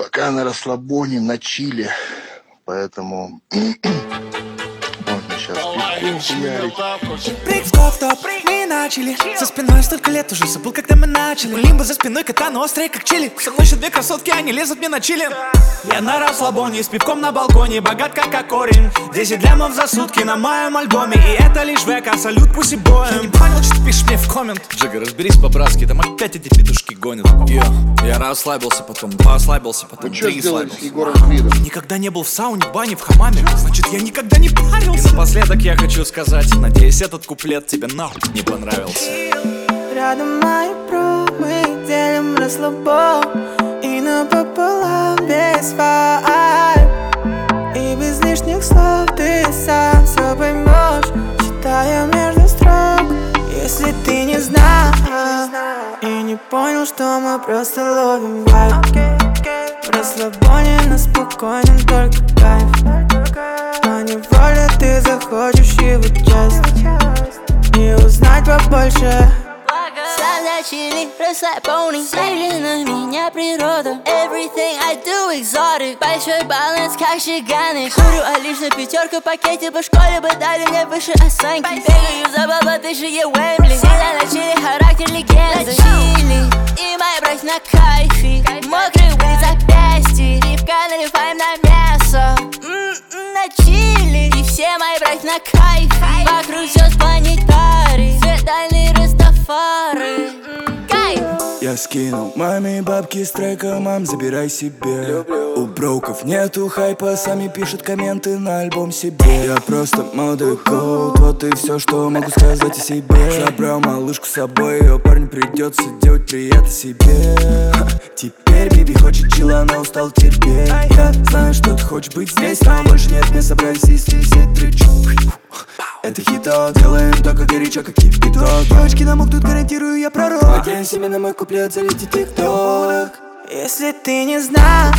Пока на расслабоне, на чиле. Поэтому можно сейчас пивку хуярить. Прыг-скок-топ, мы начали. За спиной столько лет, уже забыл, когда мы начали. Лимбо за спиной, катана острая, как чили. Со мной еще две красотки, они лезут мне на чили. Я на расслабоне, с пивком на балконе. Богат как корень, 10 лямов за сутки на моем альбоме. И это лишь века, салют пусть и боем. Я не понял, что ты пишешь мне в коммент. Джига, разберись по-братски, там опять эти петушки гонят. Я расслабился, потом два ослабился, потом три слабился. Никогда не был в сауне, в бане, в хамаме. Значит, я никогда не парился. И напоследок я хочу сказать, надеюсь, этот куплет тебе нахуй не понравился. Рядом мои про, мы делим расслабон. И напополам без вайб. И без лишних слов ты сам все поймешь, читая между строк. Если ты не знал и не понял, что мы просто ловим вайб. В расслабоне на спокойном только кайф. Но неволе ты захочешь его часть и узнать побольше. Сам на чили, расслабоне. Смотри на меня природа. Everything I do exotic. Большой баланс, как шиганы. Курю, а лишь на пятерку в пакете. По школе бы дали мне выше оценки. Бегаю за баблотышие Уэмбли. Всегда на чили, характер легенды. Чили, и моя брать на кайфе. Мокрый улиц запястье. Пивка наливаем на мясо. На чили. И все мои брать на кайфе. Вокруг все планетарий. Светальный Растафари. Кайф. Я скинул маме бабки с трека, мам, забирай себе. У броков нету хайпа, сами пишут комменты на альбом себе. Я просто молодой коут, вот и все, что могу сказать о себе. Забрал малышку с собой, ее парню придется делать приятно себе. Теперь Биби хочет чила, но устал терпеть. Я знаю, что ты хочешь быть здесь, но больше нет, мы собрались и все тречу. Это хит-то, делаем только горячо, как кипяток. Девочки намокнут, гарантирую, я пророк. Надеюсь, именно мой куплет залетит тик-ток. Если ты не знал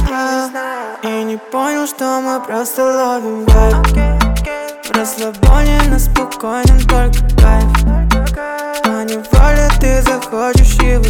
и не понял, что мы просто ловим вайб. В расслабоне на спокойном только кайф. Но неволе ты захочешь его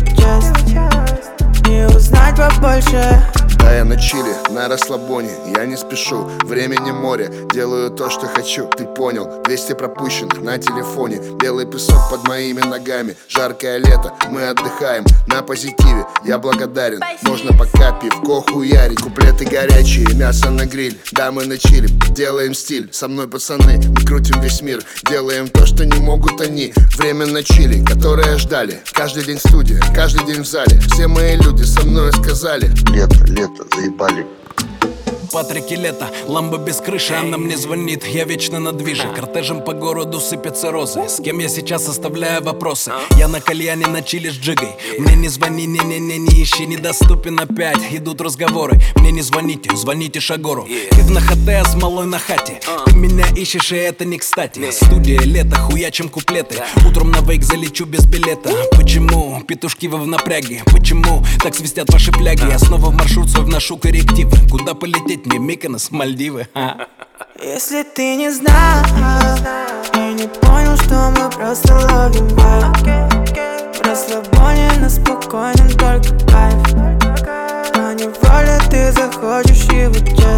часть и узнать побольше. Да, я на чили, на расслабоне, я не спешу. Времени море, делаю то, что хочу. Ты понял, 200 пропущенных на телефоне. Белый песок под моими ногами. Жаркое лето, мы отдыхаем на позитиве, я благодарен. Можно пока пивко хуярить. Куплеты горячие, мясо на гриль. Да, мы на чили, делаем стиль. Со мной пацаны, мы крутим весь мир. Делаем то, что не могут они. Время на чили, которое ждали. Каждый день студия, каждый день в зале. Все мои люди со мной сказали: лето, заебали. Патрики лето, ламбо без крыши, она мне звонит, я вечно на движе. Кортежем по городу сыпятся розы. С кем я сейчас оставляю вопросы? Я на кальяне, на чили с джигой. Мне не звони, не ищи, недоступен опять. Идут разговоры, мне не звоните, звоните Шагору. Ты в нахате, с малой на хате. Ты меня ищешь, и это не кстати. Студия, лето, хуячим куплеты. Утром на вейк залечу без билета. Почему? Петушки вы в напряге. Почему? Так свистят ваши фляги. Я снова в маршрут свой вношу коррективы. Куда полететь? Мне Миконос, Мальдивы. Если ты не знал и не понял, что мы просто ловим вайб. В расслабоне на спокойном только кайф. Но неволе ты захочешь его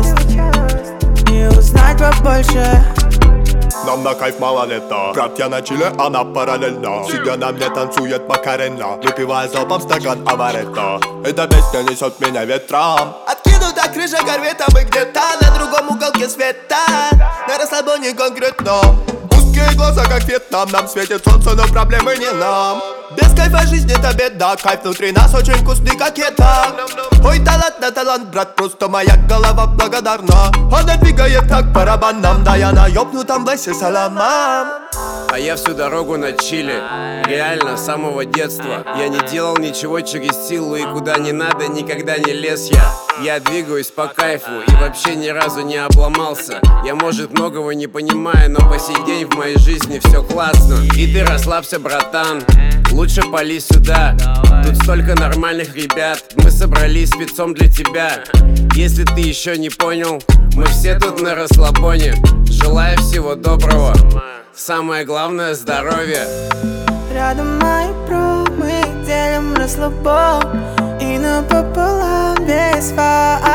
часть и узнать побольше. Нам на кайф мало лета. Брат, я на чиле, она параллельно. Сидя на мне танцует Макарена, выпивая залпом стакан аваретто. Эта песня несет меня ветром. Откинута крыша корвета, мы где-то на другом уголке света. На расслабоне конкретно. Узкие глаза, как Вьетнам. Нам светит солнце, но проблемы не нам. Без кайфа жизнь это беда. Кайф внутри нас очень вкусный, как еда. Ой, талант на талант, брат, просто моя голова благодарна. Она двигает как барабаном. Да я на ёбнутом басе саламам. А я всю дорогу на чили. Реально, с самого детства. Я не делал ничего через силу, и куда не надо, никогда не лез я. Я двигаюсь по кайфу и вообще ни разу не обломался. Я, может, многого не понимаю, но по сей день в моей жизни все классно. И ты расслабься, братан, лучше пали сюда. Тут столько нормальных ребят, мы собрались спецом для тебя. Если ты еще не понял, мы все тут на расслабоне. Желаю всего доброго, самое главное — здоровье. Рядом мои про, мы делим расслабон. И напополам без вайб.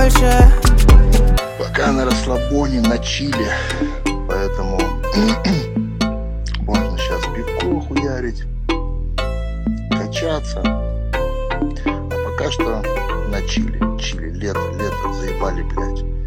больше. Пока на расслабоне, на чиле. Поэтому можно сейчас пивко хуярить, качаться. А пока что на чиле. Чили, лето, заебали, блядь.